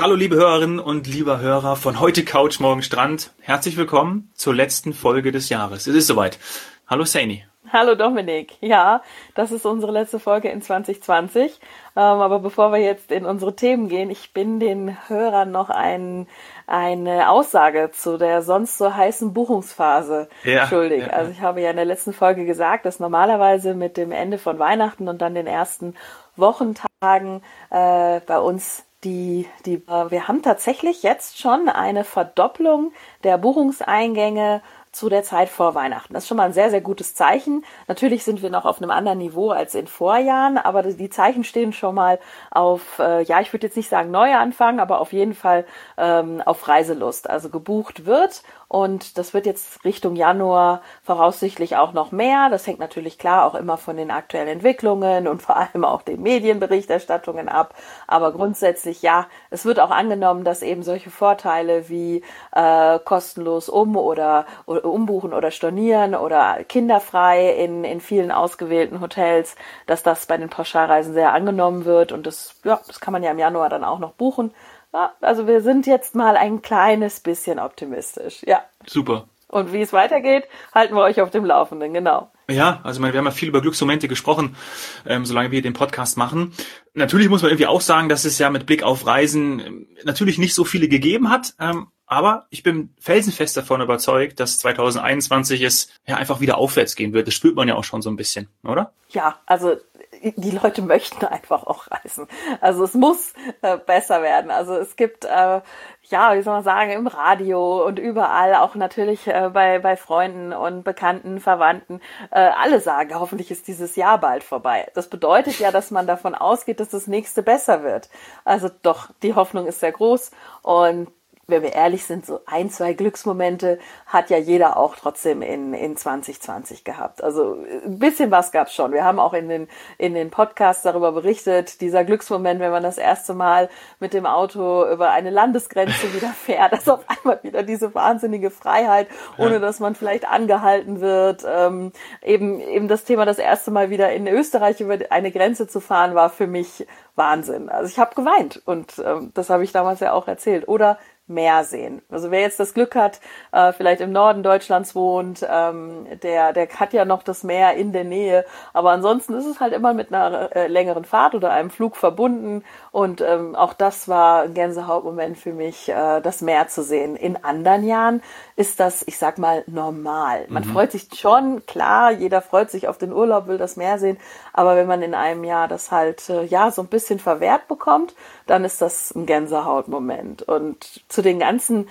Hallo liebe Hörerinnen und lieber Hörer von Heute Couch, Morgen Strand. Herzlich willkommen zur letzten Folge des Jahres. Es ist soweit. Hallo Saini. Hallo Dominik. Ja, das ist unsere letzte Folge in 2020. Aber bevor wir jetzt in unsere Themen gehen, ich bin den Hörern noch eine Aussage zu der sonst so heißen Buchungsphase schuldig. Ja. Also ich habe ja in der letzten Folge gesagt, dass normalerweise mit dem Ende von Weihnachten und dann den ersten Wochentagen bei uns wir haben tatsächlich jetzt schon eine Verdopplung der Buchungseingänge zu der Zeit vor Weihnachten. Das ist schon mal ein sehr, sehr gutes Zeichen. Natürlich sind wir noch auf einem anderen Niveau als in Vorjahren, aber die Zeichen stehen schon mal auf, ich würde jetzt nicht sagen Neuanfang, aber auf jeden Fall auf Reiselust. Also gebucht wird und das wird jetzt Richtung Januar voraussichtlich auch noch mehr. Das hängt natürlich klar auch immer von den aktuellen Entwicklungen und vor allem auch den Medienberichterstattungen ab. Aber grundsätzlich, ja, es wird auch angenommen, dass eben solche Vorteile wie kostenlos umbuchen oder stornieren oder kinderfrei in vielen ausgewählten Hotels, dass das bei den Pauschalreisen sehr angenommen wird und das kann man ja im Januar dann auch noch buchen. Ja, also wir sind jetzt mal ein kleines bisschen optimistisch, ja. Super. Und wie es weitergeht, halten wir euch auf dem Laufenden, genau. Ja, also wir haben ja viel über Glücksmomente gesprochen, solange wir den Podcast machen. Natürlich muss man irgendwie auch sagen, dass es ja mit Blick auf Reisen natürlich nicht so viele gegeben hat, aber ich bin felsenfest davon überzeugt, dass 2021 es ja einfach wieder aufwärts gehen wird. Das spürt man ja auch schon so ein bisschen, oder? Ja, also die Leute möchten einfach auch reisen. Also es muss besser werden. Also es gibt, wie soll man sagen, im Radio und überall, auch natürlich bei Freunden und Bekannten, Verwandten, alle sagen, hoffentlich ist dieses Jahr bald vorbei. Das bedeutet ja, dass man davon ausgeht, dass das nächste besser wird. Also doch, die Hoffnung ist sehr groß und wenn wir ehrlich sind, so 1, 2 Glücksmomente hat ja jeder auch trotzdem in 2020 gehabt. Also ein bisschen was gab's schon. Wir haben auch in den Podcasts darüber berichtet, dieser Glücksmoment, wenn man das erste Mal mit dem Auto über eine Landesgrenze wieder fährt, dass auf einmal wieder diese wahnsinnige Freiheit, ohne dass man vielleicht angehalten wird. Eben das Thema, das erste Mal wieder in Österreich über eine Grenze zu fahren, war für mich Wahnsinn. Also ich habe geweint und das habe ich damals ja auch erzählt. Oder Meer sehen. Also wer jetzt das Glück hat, vielleicht im Norden Deutschlands wohnt, der hat ja noch das Meer in der Nähe. Aber ansonsten ist es halt immer mit einer längeren Fahrt oder einem Flug verbunden. Und auch das war ein Gänsehautmoment für mich, das Meer zu sehen. In anderen Jahren ist das, ich sag mal, normal. Man freut sich schon, klar, jeder freut sich auf den Urlaub, will das Meer sehen. Aber wenn man in einem Jahr das halt so ein bisschen verwehrt bekommt, dann ist das ein Gänsehautmoment. Und zu den ganzen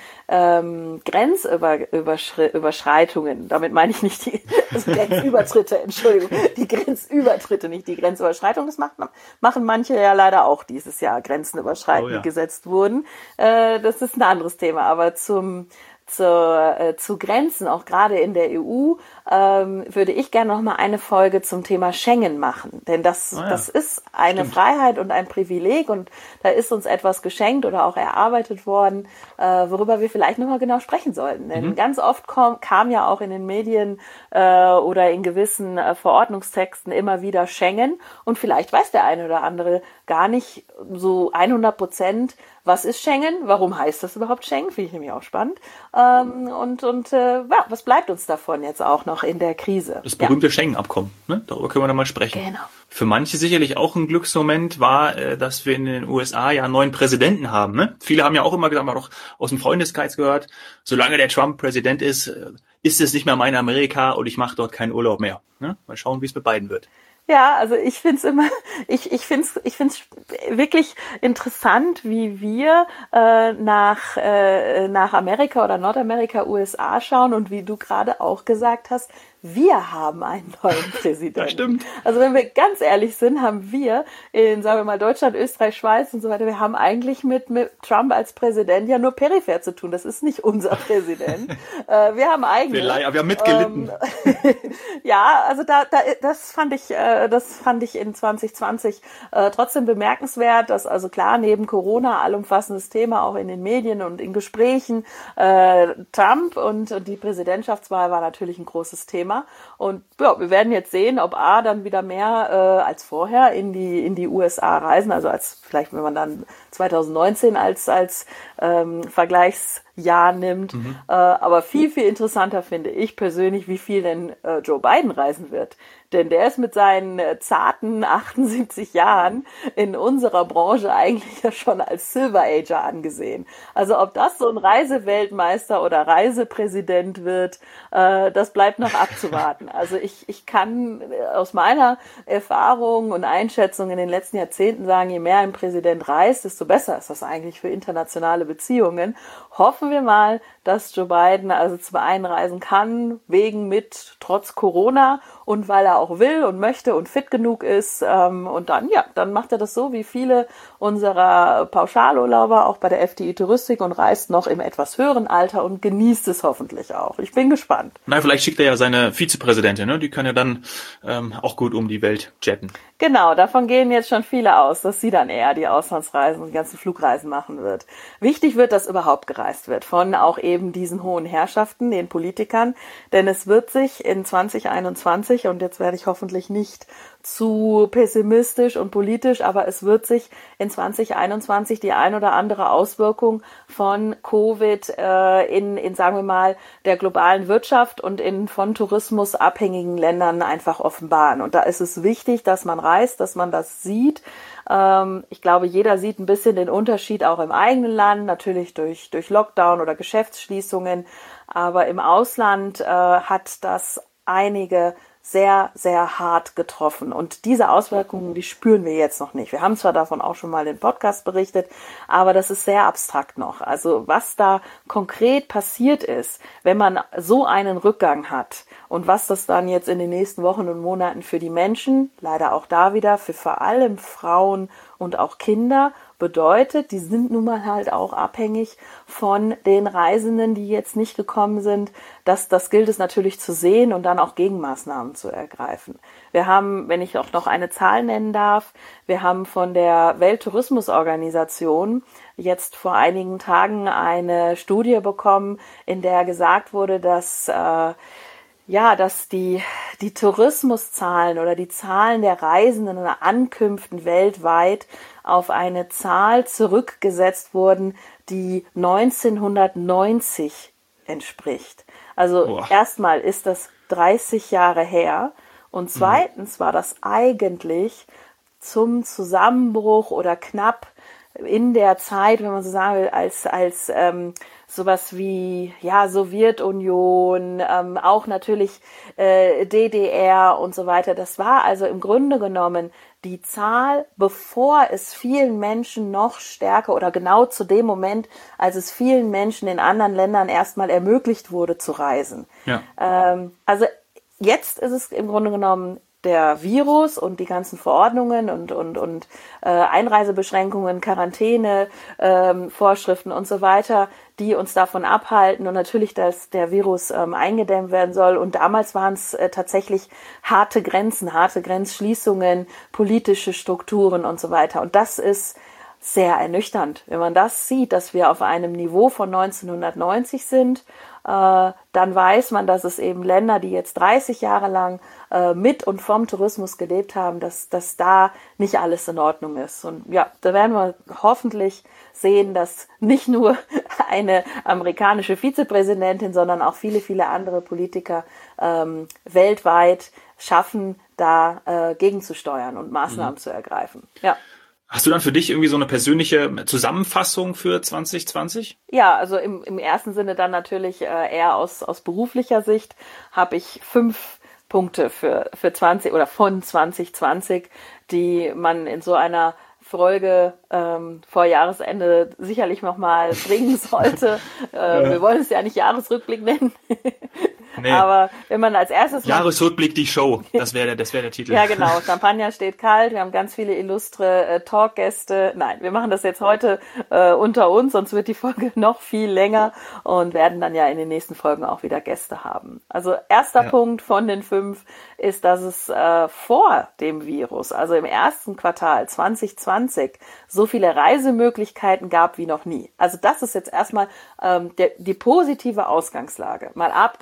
Grenzüberschreitungen, damit meine ich nicht Grenzübertritte, Entschuldigung, die Grenzübertritte, nicht die Grenzüberschreitung, das machen manche ja leider auch dieses Jahr, Grenzen überschreiten, die gesetzt wurden. Das ist ein anderes Thema, aber zu Grenzen, auch gerade in der EU, würde ich gerne noch mal eine Folge zum Thema Schengen machen. Denn das ist eine Freiheit und ein Privileg und da ist uns etwas geschenkt oder auch erarbeitet worden, worüber wir vielleicht noch mal genau sprechen sollten. Denn ganz oft kam ja auch in den Medien oder in gewissen Verordnungstexten immer wieder Schengen und vielleicht weiß der eine oder andere gar nicht so 100%, was ist Schengen? Warum heißt das überhaupt Schengen? Finde ich nämlich auch spannend. Was bleibt uns davon jetzt auch noch in der Krise? Das berühmte Schengen-Abkommen, ne? Darüber können wir dann mal sprechen. Genau. Für manche sicherlich auch ein Glücksmoment war, dass wir in den USA ja einen neuen Präsidenten haben. Ne? Viele haben ja auch immer gesagt, man hat auch aus dem Freundeskreis gehört, solange der Trump Präsident ist, ist es nicht mehr mein Amerika und ich mache dort keinen Urlaub mehr. Ne? Mal schauen, wie es mit beiden wird. Ja, also ich find's wirklich interessant, wie wir nach Amerika oder Nordamerika, USA schauen und wie du gerade auch gesagt hast, wir haben einen neuen Präsidenten. Das stimmt. Also wenn wir ganz ehrlich sind, haben wir in, sagen wir mal, Deutschland, Österreich, Schweiz und so weiter, wir haben eigentlich mit Trump als Präsident ja nur peripher zu tun. Das ist nicht unser Präsident. Wir haben eigentlich... Wir haben mitgelitten. Ja, also das fand ich in 2020 trotzdem bemerkenswert, dass also klar, neben Corona allumfassendes Thema auch in den Medien und in Gesprächen, Trump und die Präsidentschaftswahl war natürlich ein großes Thema. Thema. Und ja, wir werden jetzt sehen, ob dann wieder mehr als vorher in die USA reisen, also als vielleicht, wenn man dann 2019 als Vergleichsjahr nimmt. Aber viel, viel interessanter finde ich persönlich, wie viel denn Joe Biden reisen wird. Denn der ist mit seinen zarten 78 Jahren in unserer Branche eigentlich ja schon als Silver Ager angesehen. Also ob das so ein Reiseweltmeister oder Reisepräsident wird, das bleibt noch abzuwarten. Also ich kann aus meiner Erfahrung und Einschätzung in den letzten Jahrzehnten sagen, je mehr ein Präsident reist, desto besser ist das eigentlich für internationale Beziehungen. Hoffen wir mal, dass Joe Biden also zum einen reisen kann, trotz Corona und weil er auch will und möchte und fit genug ist. Und dann macht er das so wie viele unserer Pauschalurlauber auch bei der FDI Touristik und reist noch im etwas höheren Alter und genießt es hoffentlich auch. Ich bin gespannt. Na, vielleicht schickt er ja seine Vizepräsidentin, ne? Die kann ja dann auch gut um die Welt jetten. Genau, davon gehen jetzt schon viele aus, dass sie dann eher die Auslandsreisen und die ganzen Flugreisen machen wird. Wichtig wird, dass überhaupt gereist wird von auch eben diesen hohen Herrschaften, den Politikern, denn es wird sich in 2021, und jetzt werde ich hoffentlich nicht zu pessimistisch und politisch, aber es wird sich in 2021 die ein oder andere Auswirkung von Covid in sagen wir mal, der globalen Wirtschaft und in von Tourismus abhängigen Ländern einfach offenbaren. Und da ist es wichtig, dass man reist, dass man das sieht. Ich glaube, jeder sieht ein bisschen den Unterschied auch im eigenen Land, natürlich durch Lockdown oder Geschäftsschließungen. Aber im Ausland hat das einige sehr, sehr hart getroffen. Und diese Auswirkungen, die spüren wir jetzt noch nicht. Wir haben zwar davon auch schon mal im Podcast berichtet, aber das ist sehr abstrakt noch. Also was da konkret passiert ist, wenn man so einen Rückgang hat und was das dann jetzt in den nächsten Wochen und Monaten für die Menschen, leider auch da wieder, für vor allem Frauen und auch Kinder bedeutet, die sind nun mal halt auch abhängig von den Reisenden, die jetzt nicht gekommen sind. Das gilt es natürlich zu sehen und dann auch Gegenmaßnahmen zu ergreifen. Wir haben, wenn ich auch noch eine Zahl nennen darf, wir haben von der Welttourismusorganisation jetzt vor einigen Tagen eine Studie bekommen, in der gesagt wurde, dass die Tourismuszahlen oder die Zahlen der Reisenden und Ankünften weltweit auf eine Zahl zurückgesetzt wurden, die 1990 entspricht. Also erstmal ist das 30 Jahre her und zweitens war das eigentlich zum Zusammenbruch oder knapp in der Zeit, wenn man so sagen will, als sowas wie Sowjetunion, auch natürlich DDR und so weiter. Das war also im Grunde genommen die Zahl, bevor es vielen Menschen noch stärker oder genau zu dem Moment, als es vielen Menschen in anderen Ländern erstmal ermöglicht wurde zu reisen. Ja. Also jetzt ist es im Grunde genommen der Virus und die ganzen Verordnungen und Einreisebeschränkungen, Quarantäne, Vorschriften und so weiter, die uns davon abhalten und natürlich, dass der Virus eingedämmt werden soll. Und damals waren es tatsächlich harte Grenzen, harte Grenzschließungen, politische Strukturen und so weiter. Und das ist sehr ernüchternd. Wenn man das sieht, dass wir auf einem Niveau von 1990 sind, dann weiß man, dass es eben Länder, die jetzt 30 Jahre lang mit und vom Tourismus gelebt haben, dass da nicht alles in Ordnung ist. Und ja, da werden wir hoffentlich sehen, dass nicht nur eine amerikanische Vizepräsidentin, sondern auch viele, viele andere Politiker weltweit schaffen, da gegenzusteuern und Maßnahmen zu ergreifen. Ja. Hast du dann für dich irgendwie so eine persönliche Zusammenfassung für 2020? Ja, also im ersten Sinne dann natürlich eher aus beruflicher Sicht habe ich 5 Punkte für 20 oder von 2020, die man in so einer Folge vor Jahresende sicherlich nochmal bringen sollte. Wir wollen es ja nicht Jahresrückblick nennen. Nee. Aber wenn man als erstes... Jahresrückblick, die Show, das wäre der Titel. Ja, genau. Champagner steht kalt, wir haben ganz viele illustre Talkgäste. Nein, wir machen das jetzt heute unter uns, sonst wird die Folge noch viel länger und werden dann ja in den nächsten Folgen auch wieder Gäste haben. Also erster Punkt von den 5 ist, dass es vor dem Virus, also im ersten Quartal 2020, so viele Reisemöglichkeiten gab wie noch nie. Also das ist jetzt erstmal die positive Ausgangslage. Mal abgesehen davon,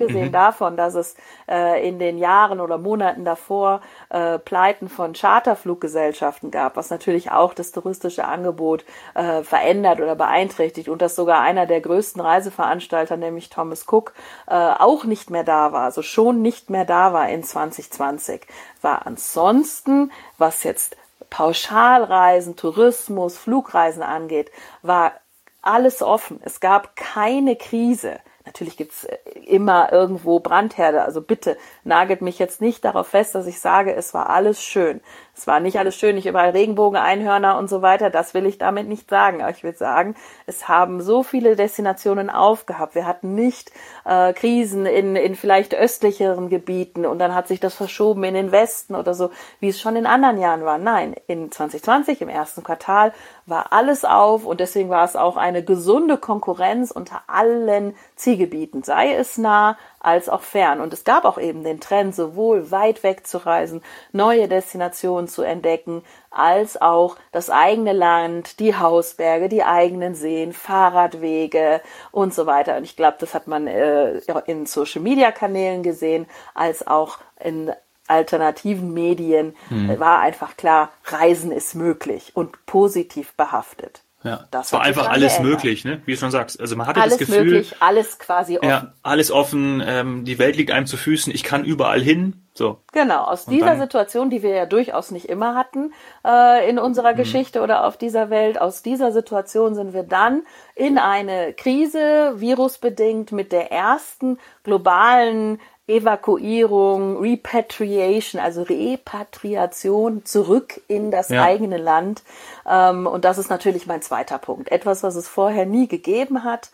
davon, dass es in den Jahren oder Monaten davor Pleiten von Charterfluggesellschaften gab, was natürlich auch das touristische Angebot verändert oder beeinträchtigt und dass sogar einer der größten Reiseveranstalter, nämlich Thomas Cook, auch nicht mehr da war, also schon nicht mehr da war in 2020, war ansonsten, was jetzt Pauschalreisen, Tourismus, Flugreisen angeht, war alles offen. Es gab keine Krise. Natürlich gibt's immer irgendwo Brandherde. Also bitte nagelt mich jetzt nicht darauf fest, dass ich sage, es war alles schön. Es war nicht alles schön, nicht überall Regenbogen, Einhörner und so weiter. Das will ich damit nicht sagen. Aber ich will sagen, es haben so viele Destinationen aufgehabt. Wir hatten nicht Krisen in vielleicht östlicheren Gebieten und dann hat sich das verschoben in den Westen oder so, wie es schon in anderen Jahren war. Nein, in 2020, im ersten Quartal, war alles auf und deswegen war es auch eine gesunde Konkurrenz unter allen Zielgebieten, sei es nah als auch fern. Und es gab auch eben den Trend, sowohl weit weg zu reisen, neue Destinationen zu entdecken, als auch das eigene Land, die Hausberge, die eigenen Seen, Fahrradwege und so weiter. Und ich glaube, das hat man in Social-Media-Kanälen gesehen, als auch in alternativen Medien war einfach klar, Reisen ist möglich und positiv behaftet. Ja, das war einfach alles geändert. Möglich, ne? Wie du schon sagst. Also man hatte alles das Gefühl, möglich, alles quasi offen. Ja, alles offen. Die Welt liegt einem zu Füßen. Ich kann überall hin. So. Genau. Aus dieser Situation, die wir ja durchaus nicht immer hatten in unserer Geschichte oder auf dieser Welt, aus dieser Situation sind wir dann in eine Krise, virusbedingt, mit der ersten globalen Evakuierung, Repatriation, also Repatriation zurück in das eigene Land. Und das ist natürlich mein zweiter Punkt. Etwas, was es vorher nie gegeben hat,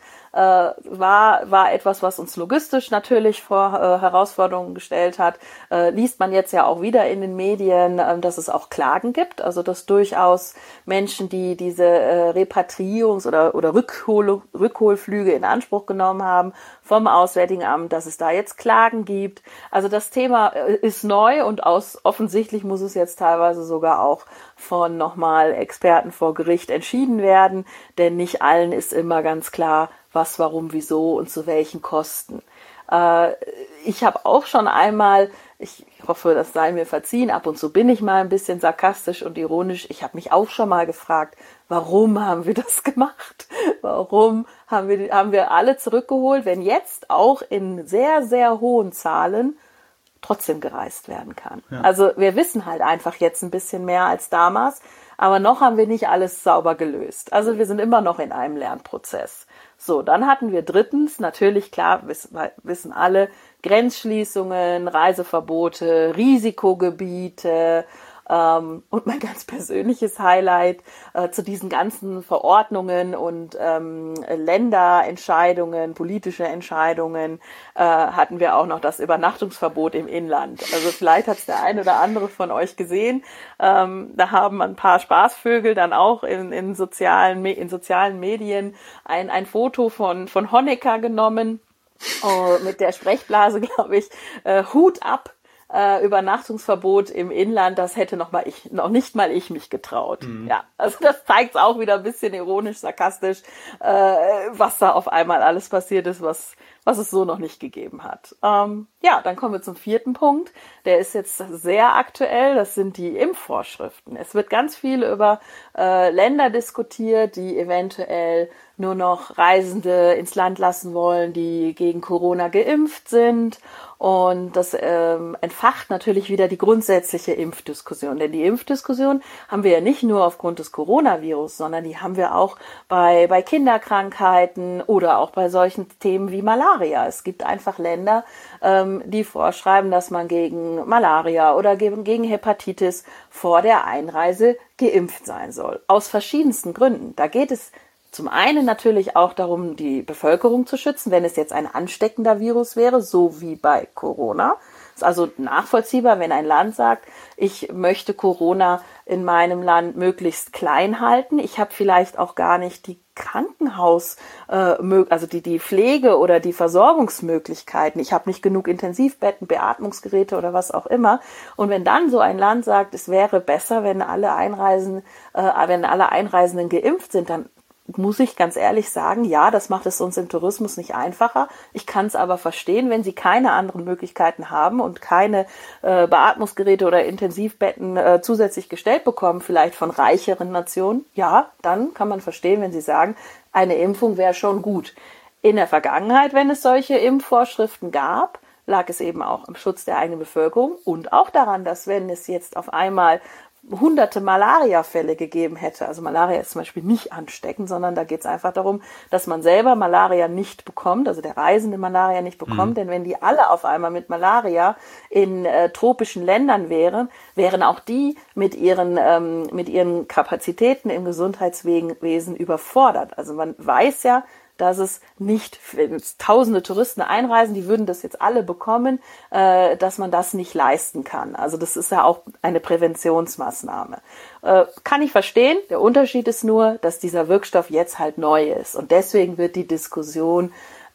war etwas, was uns logistisch natürlich vor Herausforderungen gestellt hat. Liest man jetzt ja auch wieder in den Medien, dass es auch Klagen gibt, also dass durchaus Menschen, die diese Repatriierungs- oder Rückholflüge in Anspruch genommen haben vom Auswärtigen Amt, dass es da jetzt Klagen gibt. Also das Thema ist neu und offensichtlich muss es jetzt teilweise sogar auch von nochmal Experten vor Gericht entschieden werden, denn nicht allen ist immer ganz klar, was, warum, wieso und zu welchen Kosten. Ich habe auch schon einmal, ich hoffe, das sei mir verziehen, ab und zu bin ich mal ein bisschen sarkastisch und ironisch, ich habe mich auch schon mal gefragt, warum haben wir das gemacht? Warum haben wir alle zurückgeholt, wenn jetzt auch in sehr, sehr hohen Zahlen trotzdem gereist werden kann? Ja. Also wir wissen halt einfach jetzt ein bisschen mehr als damals, aber noch haben wir nicht alles sauber gelöst. Also wir sind immer noch in einem Lernprozess. So, dann hatten wir drittens, natürlich klar, wissen alle, Grenzschließungen, Reiseverbote, Risikogebiete, und mein ganz persönliches Highlight zu diesen ganzen Verordnungen und Länderentscheidungen, politische Entscheidungen, hatten wir auch noch das Übernachtungsverbot im Inland. Also vielleicht hat es der ein oder andere von euch gesehen. Da haben ein paar Spaßvögel dann auch in sozialen Medien ein Foto von Honecker genommen, mit der Sprechblase, glaube ich, Hut ab. Übernachtungsverbot im Inland, das hätte noch nicht mal ich mich getraut. Mhm. Ja, also das zeigt auch wieder ein bisschen ironisch, sarkastisch, was da auf einmal alles passiert ist, was es so noch nicht gegeben hat. Ja, dann kommen wir zum vierten Punkt. Der ist jetzt sehr aktuell. Das sind die Impfvorschriften. Es wird ganz viel über Länder diskutiert, die eventuell nur noch Reisende ins Land lassen wollen, die gegen Corona geimpft sind. Und das entfacht natürlich wieder die grundsätzliche Impfdiskussion. Denn die Impfdiskussion haben wir ja nicht nur aufgrund des Coronavirus, sondern die haben wir auch bei Kinderkrankheiten oder auch bei solchen Themen wie Malaria. Es gibt einfach Länder, die vorschreiben, dass man gegen Malaria oder gegen Hepatitis vor der Einreise geimpft sein soll. Aus verschiedensten Gründen. Da geht es zum einen natürlich auch darum, die Bevölkerung zu schützen, wenn es jetzt ein ansteckender Virus wäre, so wie bei Corona. Es ist also nachvollziehbar, wenn ein Land sagt, ich möchte Corona in meinem Land möglichst klein halten. Ich habe vielleicht auch gar nicht die also die Pflege oder die Versorgungsmöglichkeiten. Ich habe nicht genug Intensivbetten, Beatmungsgeräte oder was auch immer. Und wenn dann so ein Land sagt, es wäre besser, wenn alle Einreisenden geimpft sind, dann muss ich ganz ehrlich sagen, ja, das macht es uns im Tourismus nicht einfacher. Ich kann es aber verstehen, wenn Sie keine anderen Möglichkeiten haben und keine Beatmungsgeräte oder Intensivbetten zusätzlich gestellt bekommen, vielleicht von reicheren Nationen. Ja, dann kann man verstehen, wenn Sie sagen, eine Impfung wäre schon gut. In der Vergangenheit, wenn es solche Impfvorschriften gab, lag es eben auch im Schutz der eigenen Bevölkerung und auch daran, dass wenn es jetzt auf einmal hunderte Malaria-Fälle gegeben hätte. Also Malaria ist zum Beispiel nicht ansteckend, sondern da geht es einfach darum, dass man selber Malaria nicht bekommt, also der Reisende Malaria nicht bekommt. Denn wenn die alle auf einmal mit Malaria in tropischen Ländern wären auch die mit ihren Kapazitäten im Gesundheitswesen überfordert. Also man weiß ja, dass es nicht, wenn tausende Touristen einreisen, die würden das jetzt alle bekommen, dass man das nicht leisten kann. Also das ist ja auch eine Präventionsmaßnahme. Kann ich verstehen. Der Unterschied ist nur, dass dieser Wirkstoff jetzt halt neu ist. Und deswegen wird die Diskussion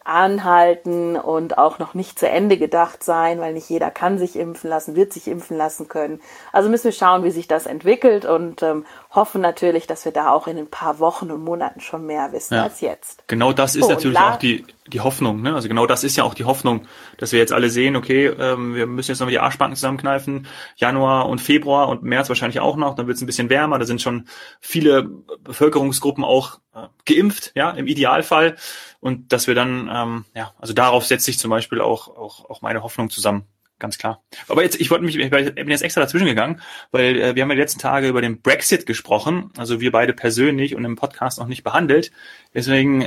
anhalten und auch noch nicht zu Ende gedacht sein, weil nicht jeder kann sich impfen lassen, wird sich impfen lassen können. Also müssen wir schauen, wie sich das entwickelt und hoffen natürlich, dass wir da auch in ein paar Wochen und Monaten schon mehr wissen als jetzt. Genau das ist natürlich auch die Hoffnung, ne? Also genau das ist ja auch die Hoffnung, dass wir jetzt alle sehen, okay, wir müssen jetzt noch mal die Arschbacken zusammenkneifen, Januar und Februar und März wahrscheinlich auch noch, dann wird es ein bisschen wärmer, da sind schon viele Bevölkerungsgruppen auch geimpft, ja, im Idealfall. Und dass wir dann, also darauf setzt sich zum Beispiel auch meine Hoffnung zusammen, ganz klar. Aber jetzt, ich bin jetzt extra dazwischen gegangen, weil wir haben ja die letzten Tage über den Brexit gesprochen, also wir beide persönlich und im Podcast noch nicht behandelt. Deswegen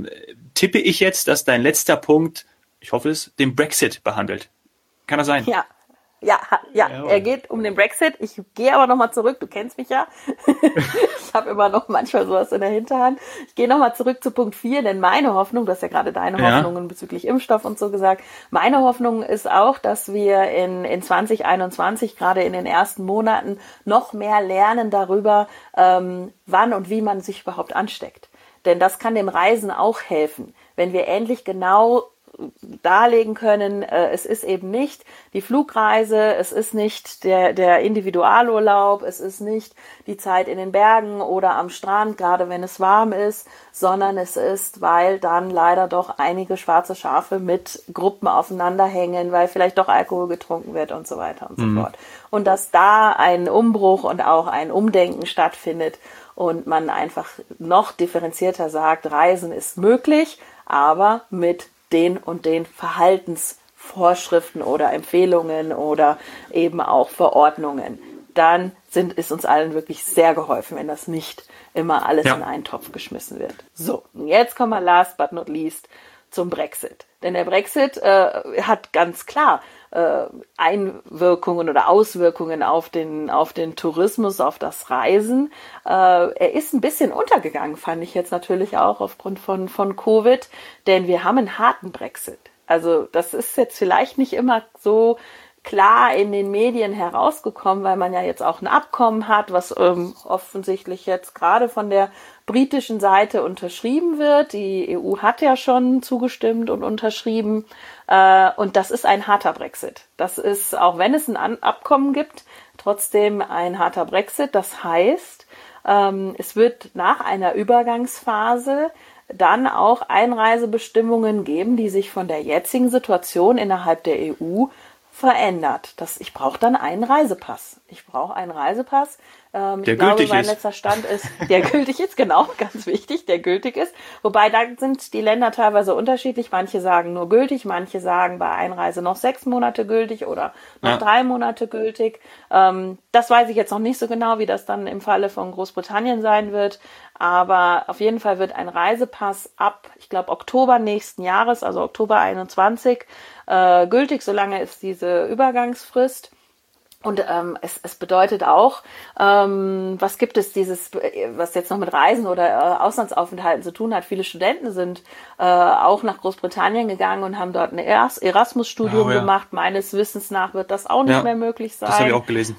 tippe ich jetzt, dass dein letzter Punkt, ich hoffe es, den Brexit behandelt. Kann das sein? Ja, er geht um den Brexit. Ich gehe aber nochmal zurück, du kennst mich ja. Ich habe immer noch manchmal sowas in der Hinterhand. Ich gehe nochmal zurück zu Punkt 4, denn meine Hoffnung, du hast ja gerade deine Hoffnungen bezüglich Impfstoff und so gesagt, meine Hoffnung ist auch, dass wir in 2021, gerade in den ersten Monaten, noch mehr lernen darüber, wann und wie man sich überhaupt ansteckt. Denn das kann dem Reisen auch helfen, wenn wir endlich genau darlegen können, es ist eben nicht die Flugreise, es ist nicht der Individualurlaub, es ist nicht die Zeit in den Bergen oder am Strand, gerade wenn es warm ist, sondern es ist, weil dann leider doch einige schwarze Schafe mit Gruppen aufeinander hängen, weil vielleicht doch Alkohol getrunken wird und so weiter und so fort. Und dass da ein Umbruch und auch ein Umdenken stattfindet und man einfach noch differenzierter sagt, Reisen ist möglich, aber mit den und den Verhaltensvorschriften oder Empfehlungen oder eben auch Verordnungen. Dann ist uns allen wirklich sehr geholfen, wenn das nicht immer alles in einen Topf geschmissen wird. So, und jetzt kommen wir last but not least zum Brexit. Denn der Brexit hat ganz klar Einwirkungen oder Auswirkungen auf den Tourismus, auf das Reisen. Er ist ein bisschen untergegangen, fand ich jetzt natürlich auch aufgrund von Covid, denn wir haben einen harten Brexit. Also das ist jetzt vielleicht nicht immer so klar in den Medien herausgekommen, weil man ja jetzt auch ein Abkommen hat, was offensichtlich jetzt gerade von der britischen Seite unterschrieben wird. Die EU hat ja schon zugestimmt und unterschrieben. Und das ist ein harter Brexit. Das ist, auch wenn es ein Abkommen gibt, trotzdem ein harter Brexit. Das heißt, es wird nach einer Übergangsphase dann auch Einreisebestimmungen geben, die sich von der jetzigen Situation innerhalb der EU verändert. Ich brauche dann einen Reisepass. Ich brauche einen Reisepass. Ich glaube, mein letzter Stand ist, der gültig ist, genau, ganz wichtig, der gültig ist. Wobei, da sind die Länder teilweise unterschiedlich. Manche sagen nur gültig, manche sagen bei Einreise noch 6 Monate gültig oder noch 3 Monate gültig. Das weiß ich jetzt noch nicht so genau, wie das dann im Falle von Großbritannien sein wird. Aber auf jeden Fall wird ein Reisepass ab, ich glaube, Oktober nächsten Jahres, also Oktober 21, gültig, solange ist diese Übergangsfrist. Und es bedeutet auch, was gibt es was jetzt noch mit Reisen oder Auslandsaufenthalten zu tun hat. Viele Studenten sind auch nach Großbritannien gegangen und haben dort ein Erasmus-Studium gemacht. Meines Wissens nach wird das auch nicht mehr möglich sein. Das habe ich auch gelesen.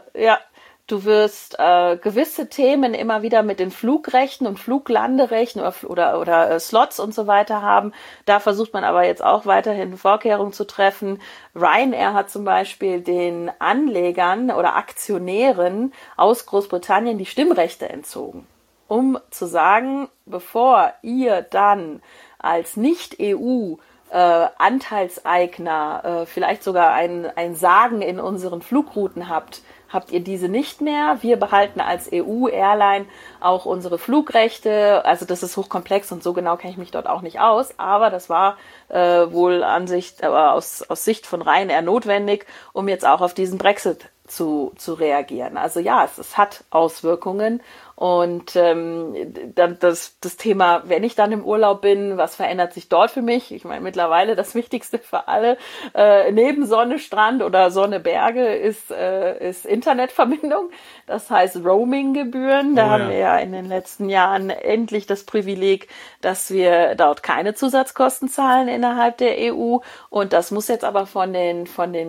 Du wirst gewisse Themen immer wieder mit den Flugrechten und Fluglanderechten oder Slots und so weiter haben. Da versucht man aber jetzt auch weiterhin Vorkehrungen zu treffen. Ryanair hat zum Beispiel den Anlegern oder Aktionären aus Großbritannien die Stimmrechte entzogen. um zu sagen, bevor ihr dann als Nicht-EU Anteilseigner vielleicht sogar ein Sagen in unseren Flugrouten habt ihr diese nicht mehr. Wir behalten als EU-Airline auch unsere Flugrechte. Also das ist hochkomplex und so genau kenne ich mich dort auch nicht aus. Aber das war wohl aus Sicht von Ryanair notwendig, um jetzt auch auf diesen Brexit zu reagieren. Also ja, es hat Auswirkungen. Und dann das Thema, wenn ich dann im Urlaub bin, was verändert sich dort für mich? Ich meine, mittlerweile das Wichtigste für alle, neben Sonne, Strand oder Sonne, Berge, ist Internetverbindung. Das heißt Roaming-Gebühren. Da haben wir ja in den letzten Jahren endlich das Privileg, dass wir dort keine Zusatzkosten zahlen innerhalb der EU. Und das muss jetzt aber von den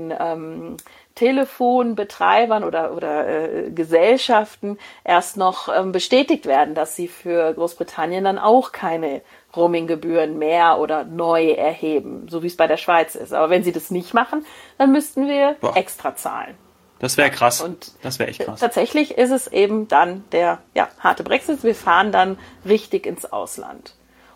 Telefonbetreibern oder Gesellschaften erst noch bestätigt werden, dass sie für Großbritannien dann auch keine Roaminggebühren mehr oder neu erheben, so wie es bei der Schweiz ist. Aber wenn sie das nicht machen, dann müssten wir extra zahlen. Das wäre krass. Und das wäre echt krass. Tatsächlich ist es eben dann der harte Brexit. Wir fahren dann richtig ins Ausland.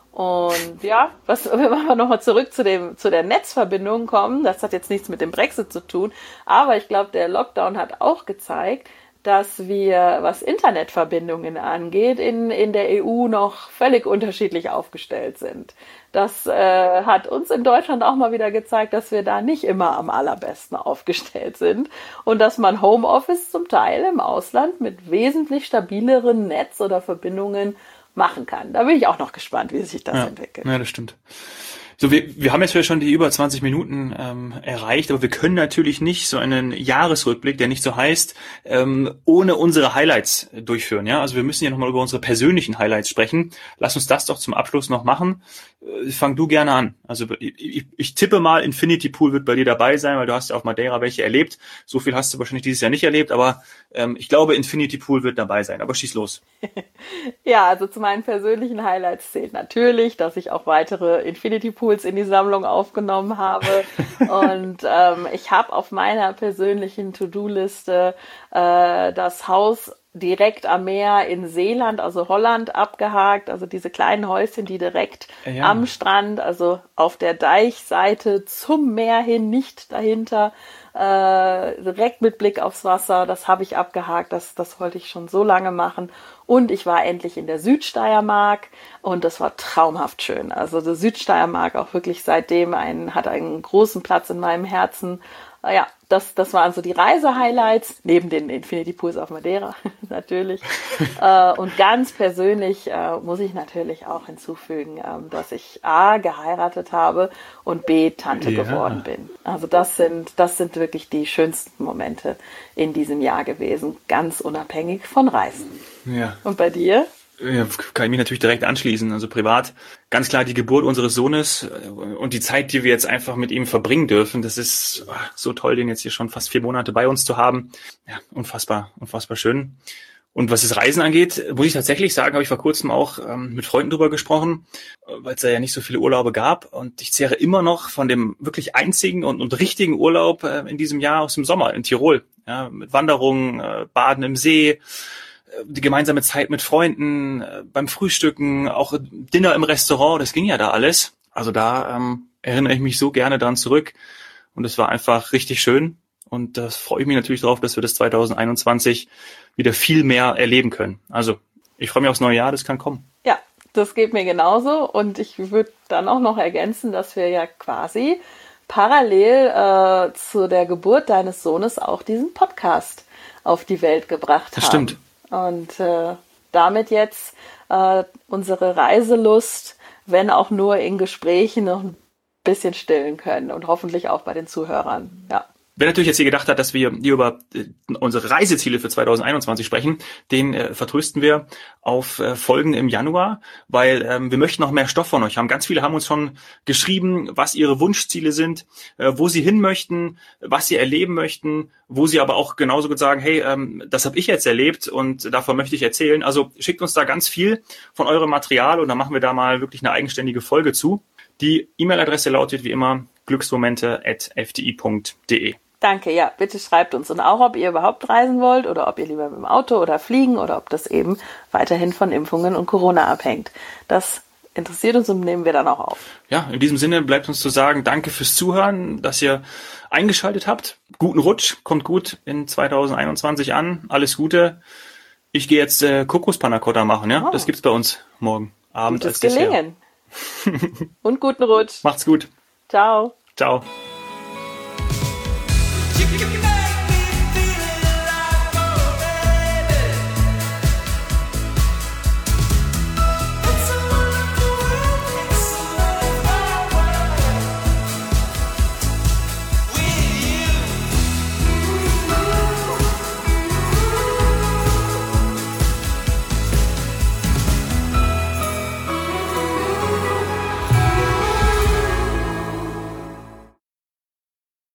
Und ja, wenn wir nochmal zurück zu der Netzverbindung kommen, das hat jetzt nichts mit dem Brexit zu tun, aber ich glaube, der Lockdown hat auch gezeigt, dass wir, was Internetverbindungen angeht, in der EU noch völlig unterschiedlich aufgestellt sind. Das hat uns in Deutschland auch mal wieder gezeigt, dass wir da nicht immer am allerbesten aufgestellt sind und dass man Homeoffice zum Teil im Ausland mit wesentlich stabileren Netz- oder Verbindungen machen kann. Da bin ich auch noch gespannt, wie sich das entwickelt. Ja, das stimmt. So, wir haben jetzt schon die über 20 Minuten erreicht, aber wir können natürlich nicht so einen Jahresrückblick, der nicht so heißt, ohne unsere Highlights durchführen. Ja, also wir müssen ja nochmal über unsere persönlichen Highlights sprechen. Lass uns das doch zum Abschluss noch machen. Fang du gerne an. Also ich tippe mal, Infinity Pool wird bei dir dabei sein, weil du hast ja auf Madeira welche erlebt. So viel hast du wahrscheinlich dieses Jahr nicht erlebt, aber ich glaube, Infinity Pool wird dabei sein. Aber schieß los. Ja, also zu meinen persönlichen Highlights zählt natürlich, dass ich auch weitere Infinity Pools in die Sammlung aufgenommen habe. Und ich habe auf meiner persönlichen To-Do-Liste das Haus direkt am Meer in Zeeland, also Holland, abgehakt. Also diese kleinen Häuschen, die direkt am Strand, also auf der Deichseite zum Meer hin, nicht dahinter, direkt mit Blick aufs Wasser. Das habe ich abgehakt. Das wollte ich schon so lange machen. Und ich war endlich in der Südsteiermark und das war traumhaft schön. Also die Südsteiermark auch wirklich seitdem hat einen großen Platz in meinem Herzen. Ja, das waren so die Reise-Highlights, neben den Infinity Pools auf Madeira natürlich. Und ganz persönlich muss ich natürlich auch hinzufügen, dass ich A, geheiratet habe und B, Tante geworden bin. Also das sind wirklich die schönsten Momente in diesem Jahr gewesen, ganz unabhängig von Reisen. Ja. Und bei dir? Ja, kann ich mich natürlich direkt anschließen. Also privat, ganz klar die Geburt unseres Sohnes und die Zeit, die wir jetzt einfach mit ihm verbringen dürfen. Das ist so toll, den jetzt hier schon fast 4 Monate bei uns zu haben. Ja, unfassbar schön. Und was das Reisen angeht, muss ich tatsächlich sagen, habe ich vor kurzem auch mit Freunden drüber gesprochen, weil es da ja nicht so viele Urlaube gab. Und ich zehre immer noch von dem wirklich einzigen und richtigen Urlaub in diesem Jahr aus dem Sommer in Tirol. Ja, mit Wanderungen, Baden im See, die gemeinsame Zeit mit Freunden, beim Frühstücken, auch Dinner im Restaurant, das ging ja da alles. Also da erinnere ich mich so gerne dran zurück und es war einfach richtig schön und da freue ich mich natürlich drauf, dass wir das 2021 wieder viel mehr erleben können. Also ich freue mich aufs neue Jahr, das kann kommen. Ja, das geht mir genauso und ich würde dann auch noch ergänzen, dass wir ja quasi parallel zu der Geburt deines Sohnes auch diesen Podcast auf die Welt gebracht haben. Das stimmt. Und damit jetzt unsere Reiselust, wenn auch nur in Gesprächen, noch ein bisschen stillen können und hoffentlich auch bei den Zuhörern. Ja. Wer natürlich jetzt hier gedacht hat, dass wir hier über unsere Reiseziele für 2021 sprechen, den vertrösten wir auf Folgen im Januar, weil wir möchten noch mehr Stoff von euch haben. Ganz viele haben uns schon geschrieben, was ihre Wunschziele sind, wo sie hin möchten, was sie erleben möchten, wo sie aber auch genauso gut sagen, hey, das habe ich jetzt erlebt und davon möchte ich erzählen. Also schickt uns da ganz viel von eurem Material und dann machen wir da mal wirklich eine eigenständige Folge zu. Die E-Mail-Adresse lautet wie immer glücksmomente@fdi.de. Danke, ja, bitte schreibt uns. Und auch, ob ihr überhaupt reisen wollt oder ob ihr lieber mit dem Auto oder fliegen oder ob das eben weiterhin von Impfungen und Corona abhängt. Das interessiert uns und nehmen wir dann auch auf. Ja, in diesem Sinne bleibt uns zu sagen, danke fürs Zuhören, dass ihr eingeschaltet habt. Guten Rutsch, kommt gut in 2021 an. Alles Gute. Ich gehe jetzt Kokospanna Cotta machen, ja? Oh. Das gibt's bei uns morgen Abend als Dessert. Gelingen. Und guten Rutsch. Macht's gut. Ciao. Ciao.